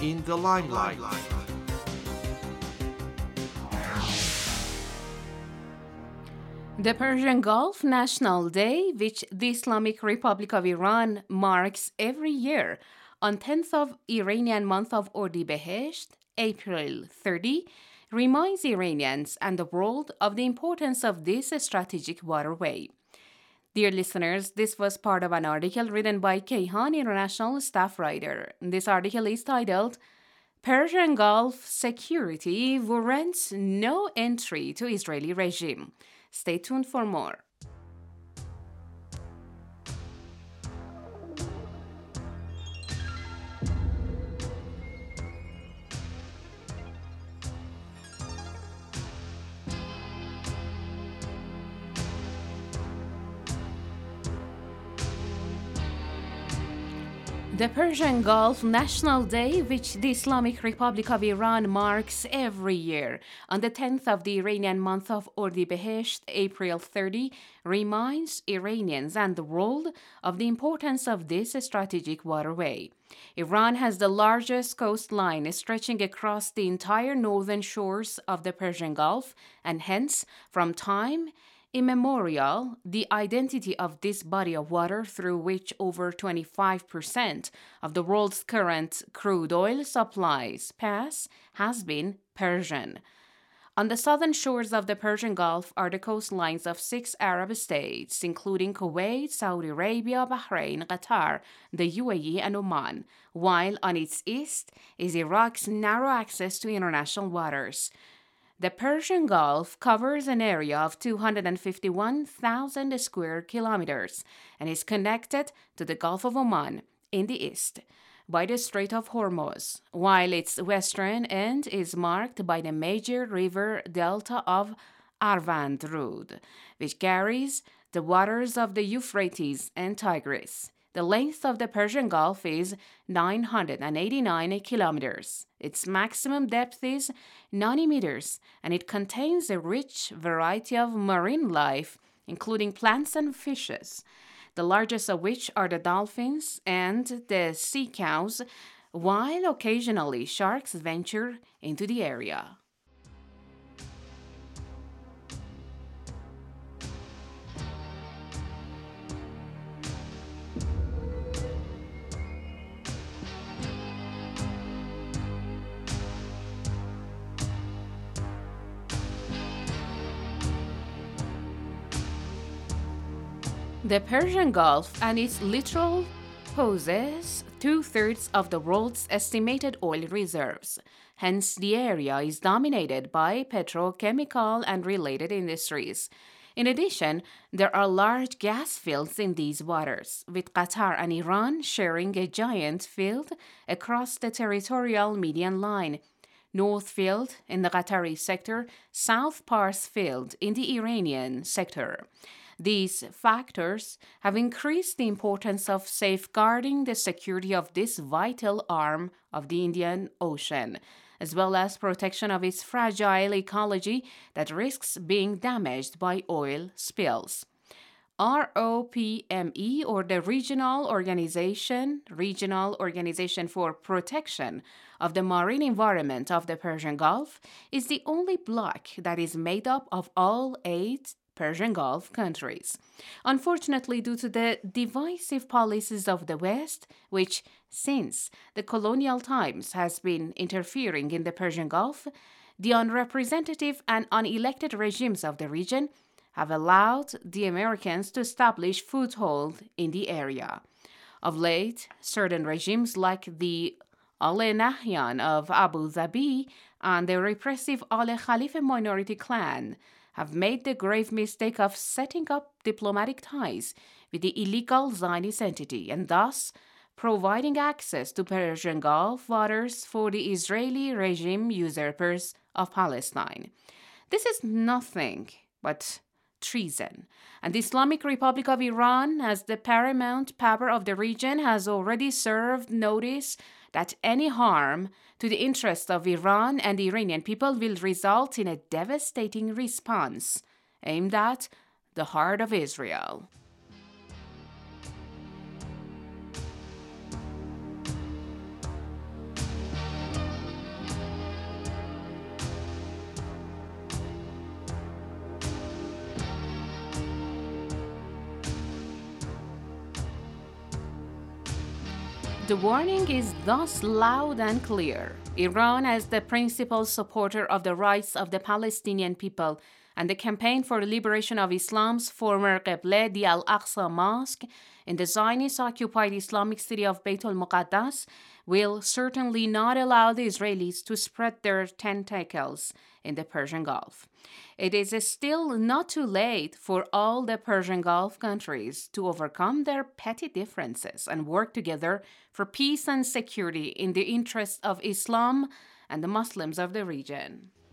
in the limelight. The Persian Gulf National Day, which the Islamic Republic of Iran marks every year on 10th of Iranian month of Ordi-Behesht, April 30, reminds Iranians and the world of the importance of this strategic waterway. Dear listeners, this was part of an article written by Kayhan, international staff writer. This article is titled, Persian Gulf Security Warrants No Entry to Israeli Regime. Stay tuned for more. The Persian Gulf National Day, which the Islamic Republic of Iran marks every year on the 10th of the Iranian month of Ordi-Behesht, April 30, reminds Iranians and the world of the importance of this strategic waterway. Iran has the largest coastline stretching across the entire northern shores of the Persian Gulf, and hence, from time immemorial, the identity of this body of water, through which over 25% of the world's current crude oil supplies pass, has been Persian. On the southern shores of the Persian Gulf are the coastlines of 6 Arab states, including Kuwait, Saudi Arabia, Bahrain, Qatar, the UAE, and Oman, while on its east is Iraq's narrow access to international waters. The Persian Gulf covers an area of 251,000 square kilometers and is connected to the Gulf of Oman in the east by the Strait of Hormuz, while its western end is marked by the major river delta of Arvand Rud, which carries the waters of the Euphrates and Tigris. The length of the Persian Gulf is 989 kilometers. Its maximum depth is 90 meters, and it contains a rich variety of marine life, including plants and fishes, the largest of which are the dolphins and the sea cows, while occasionally sharks venture into the area. The Persian Gulf and its littoral poses 2/3 of the world's estimated oil reserves. Hence, the area is dominated by petrochemical and related industries. In addition, there are large gas fields in these waters, with Qatar and Iran sharing a giant field across the territorial median line. North Field in the Qatari sector, South Pars Field in the Iranian sector. These factors have increased the importance of safeguarding the security of this vital arm of the Indian Ocean, as well as protection of its fragile ecology that risks being damaged by oil spills. ROPME, or the Regional Organization for Protection of the Marine Environment of the Persian Gulf, is the only bloc that is made up of all 8 Persian Gulf countries. Unfortunately, due to the divisive policies of the West, which since the colonial times has been interfering in the Persian Gulf, the unrepresentative and unelected regimes of the region have allowed the Americans to establish foothold in the area. Of late, certain regimes like the Al Nahyan of Abu Dhabi and the repressive Al Khalifa minority clan have made the grave mistake of setting up diplomatic ties with the illegal Zionist entity and thus providing access to Persian Gulf waters for the Israeli regime usurpers of Palestine. This is nothing but treason, and the Islamic Republic of Iran, as the paramount power of the region, has already served notice that any harm to the interests of Iran and the Iranian people will result in a devastating response aimed at the heart of Israel. The warning is thus loud and clear. Iran, as the principal supporter of the rights of the Palestinian people and the campaign for the liberation of Islam's former Qibla, the Al-Aqsa Mosque, in the Zionist-occupied Islamic city of Beit al-Muqaddas, will certainly not allow the Israelis to spread their tentacles in the Persian Gulf. It is still not too late for all the Persian Gulf countries to overcome their petty differences and work together for peace and security in the interest of Islam and the Muslims of the region.